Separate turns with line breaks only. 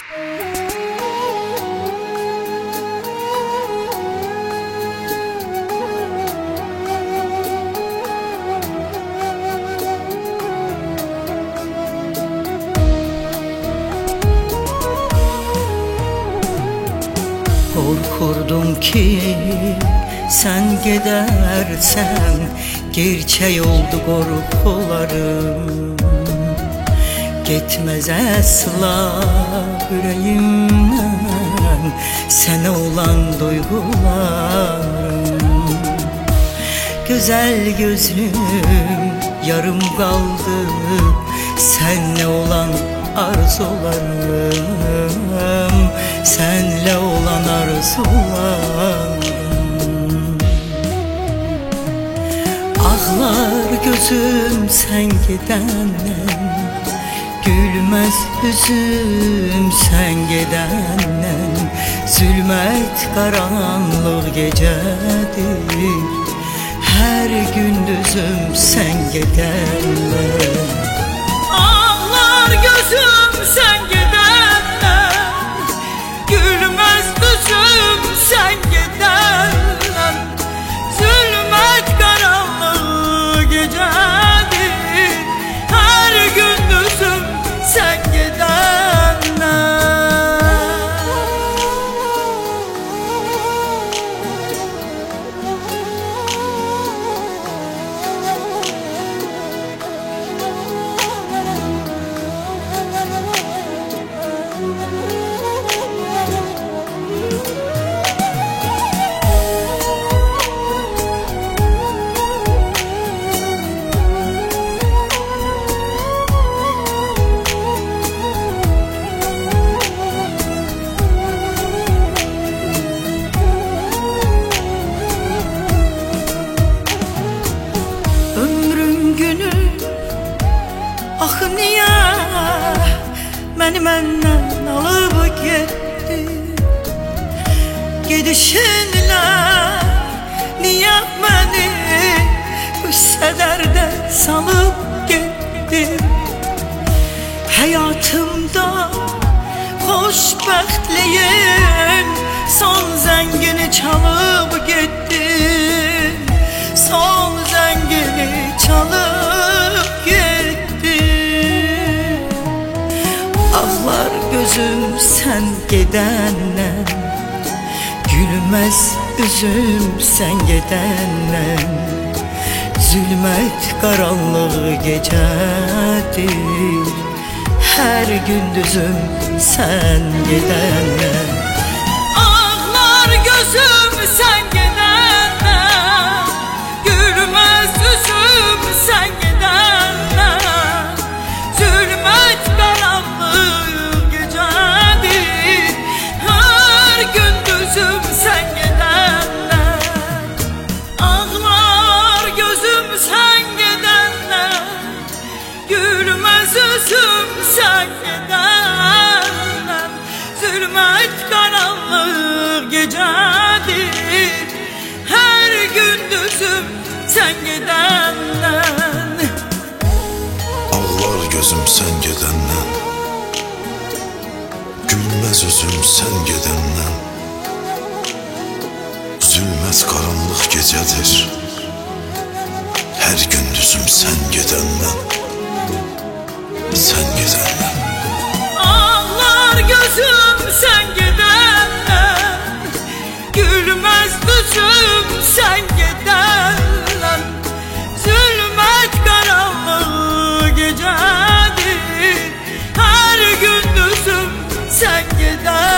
Korkurdum ki sen gidersen gerçek oldu korkularım. Gitmez asla yüreğimden sana olan duygularım. Güzel gözlüm yarım kaldı senle olan arzularım, senle olan arzularım. Ağlar gözüm sen gidenden, gülmez yüzüm sen gidenden. Zulmet karanlık gecedir, her gündüzüm sen gidenden.
Ağlar gözüm sen gidenden, gülmez yüzüm sen gidenden. Zulmet karanlığı gecedir, her gündüzüm sen gidenden.
Ah niye beni benden alıp gitti, gidişinle niye beni bu sederde salıp gitti. Hayatımda xoşbəxtliyin son zəngini çalıp gitti, son zəngini çalıp gitti. Ağlar gözüm sen gidenden, gülmez üzüm sen gidenden. Zulmet karanlığı gecedir, her gündüzüm sen gidenden.
Ağlar gözüm sen gidenden, gülmez yüzüm sen gidenden. Zulmet karanlığı gecedir, her gündüzüm sen gidenden. Ağlar gözüm sen gidenden, gülmez yüzüm sen gidenden. Zulmet karanlığı gecedir, her gündüzüm sen gidenden.
Ağlar gözüm sen gedəndən, gülməz üzüm sən gedəndən. Zülmət qaranlıq gecədir, hər gündüzüm sən gedəndən, sən gedəndən.
Ağlar gözüm sen gidenden, gülmez yüzüm sen gidenden. Zulmet karanlığı gecedir, her gündüzüm sen gidenden.